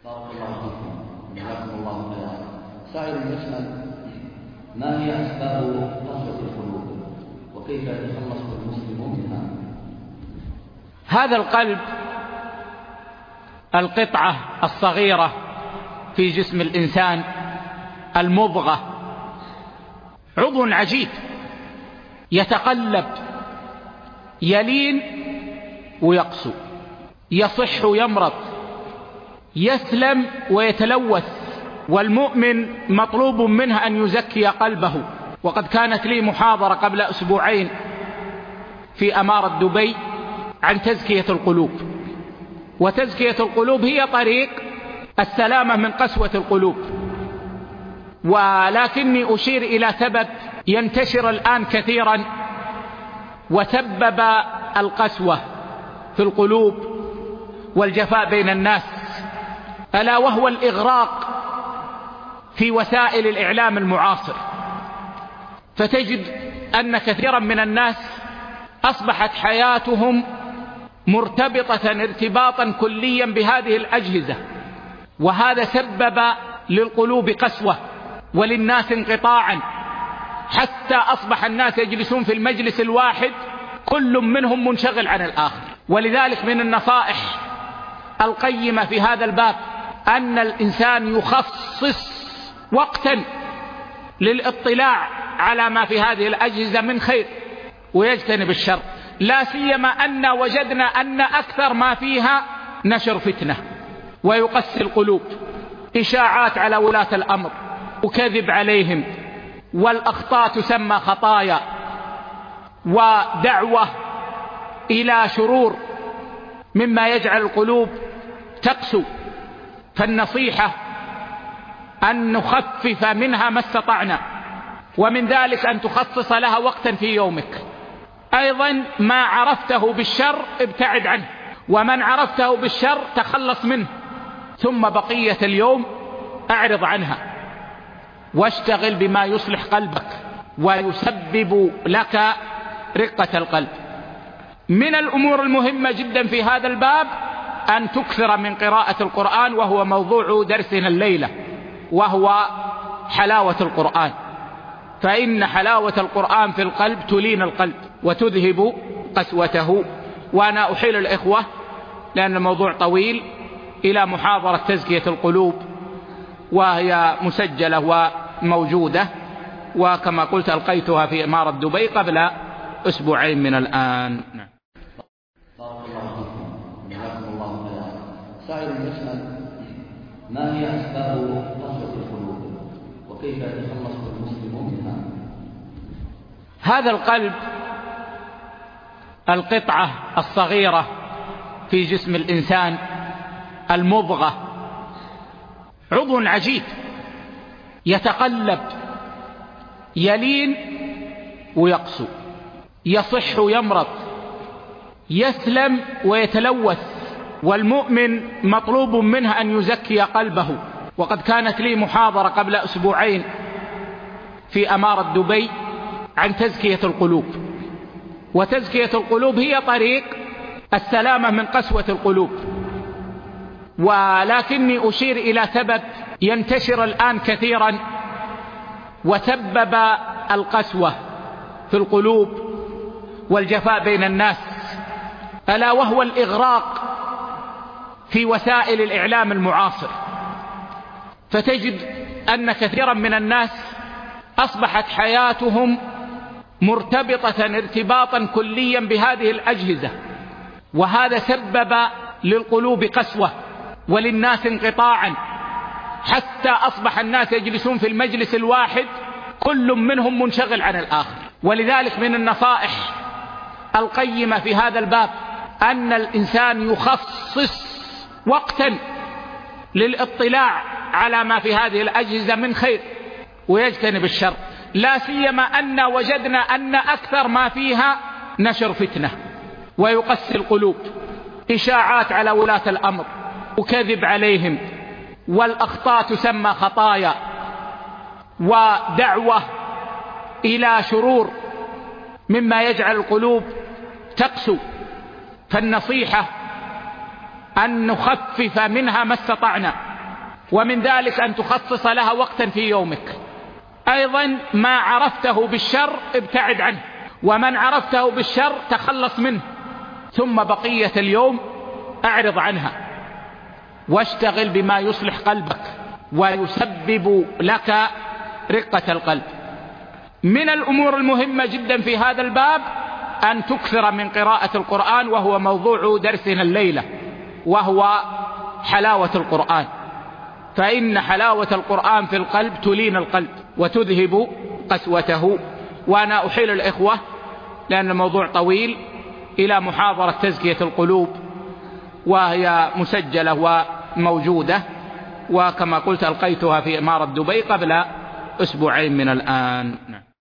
بارك الله فيكم، جزاكم الله خيرا. سائل يسأل: ما هي أسباب قسوة القلوب وكيف يتخلص المسلم منها؟ هذا القلب القطعة الصغيرة في جسم الإنسان المضغة، عضو عجيب يتقلب، يلين ويقسو، يصح ويمرض، يسلم ويتلوث، والمؤمن مطلوب منه أن يزكي قلبه. وقد كانت لي محاضرة قبل أسبوعين في أمارة دبي عن تزكية القلوب، وتزكية القلوب هي طريق السلامة من قسوة القلوب. ولكني أشير إلى سبب ينتشر الآن كثيرا وسبب القسوة في القلوب والجفاء بين الناس، ألا وهو الإغراق في وسائل الإعلام المعاصر. فتجد أن كثيرا من الناس أصبحت حياتهم مرتبطة ارتباطا كليا بهذه الأجهزة، وهذا سبب للقلوب قسوة وللناس انقطاعا، حتى أصبح الناس يجلسون في المجلس الواحد كل منهم منشغل عن الآخر. ولذلك من النصائح القيمة في هذا الباب أن الإنسان يخصص وقتا للاطلاع على ما في هذه الأجهزة من خير ويجتنب الشر، لا سيما أن وجدنا أن أكثر ما فيها نشر فتنة ويقسي القلوب، إشاعات على ولاة الأمر وكذب عليهم، والأخطاء تسمى خطايا، ودعوة إلى شرور مما يجعل القلوب تقسو. فالنصيحة أن نخفف منها ما استطعنا، ومن ذلك أن تخصص لها وقتا في يومك. أيضا ما عرفته بالشر ابتعد عنه، ومن عرفته بالشر تخلص منه، ثم بقية اليوم أعرض عنها واشتغل بما يصلح قلبك ويسبب لك رقة القلب. من الأمور المهمة جدا في هذا الباب أن تكثر من قراءة القرآن، وهو موضوع درسنا الليلة، وهو حلاوة القرآن، فإن حلاوة القرآن في القلب تلين القلب وتذهب قسوته. وأنا أحيل الإخوة لأن الموضوع طويل إلى محاضرة تزكية القلوب، وهي مسجلة وموجودة، وكما قلت ألقيتها في إمارة دبي قبل أسبوعين من الآن. بارك الله فيكم، جزاكم الله خيرا. سائل يسأل: ما هي أسباب قسوة القلوب وكيف يتخلص المسلم منها؟ هذا القلب القطعة الصغيرة في جسم الإنسان المضغة، عضو عجيب يتقلب، يلين ويقسو، يصح ويمرض، يسلم ويتلوث، والمؤمن مطلوب منه أن يزكي قلبه. وقد كانت لي محاضرة قبل أسبوعين في أمارة دبي عن تزكية القلوب، وتزكية القلوب هي طريق السلامة من قسوة القلوب. ولكني أشير إلى سبب ينتشر الآن كثيرا وسبب القسوة في القلوب والجفاء بين الناس، ألا وهو الإغراق في وسائل الإعلام المعاصر. فتجد أن كثيرا من الناس أصبحت حياتهم مرتبطة ارتباطا كليا بهذه الأجهزة، وهذا سبب للقلوب قسوة وللناس انقطاعا، حتى أصبح الناس يجلسون في المجلس الواحد كل منهم منشغل عن الآخر. ولذلك من النصائح القيمة في هذا الباب أن الإنسان يخصص وقتا للاطلاع على ما في هذه الأجهزة من خير ويجتنب الشر، لا سيما أن وجدنا أن أكثر ما فيها نشر فتنة ويقسي القلوب، إشاعات على ولاة الأمر وكذب عليهم، والأخطاء تسمى خطايا، ودعوة إلى شرور مما يجعل القلوب تقسو. فالنصيحة أن نخفف منها ما استطعنا، ومن ذلك أن تخصص لها وقتا في يومك. أيضا ما عرفته بالشر ابتعد عنه، ومن عرفته بالشر تخلص منه، ثم بقية اليوم أعرض عنها واشتغل بما يصلح قلبك ويسبب لك رقة القلب. من الأمور المهمة جدا في هذا الباب أن تكثر من قراءة القرآن، وهو موضوع درسنا الليلة، وهو حلاوة القرآن، فإن حلاوة القرآن في القلب تلين القلب وتذهب قسوته. وأنا أحيل الإخوة لأن الموضوع طويل إلى محاضرة تزكية القلوب، وهي مسجلة وموجودة، وكما قلت ألقيتها في إمارة دبي قبل أسبوعين من الآن.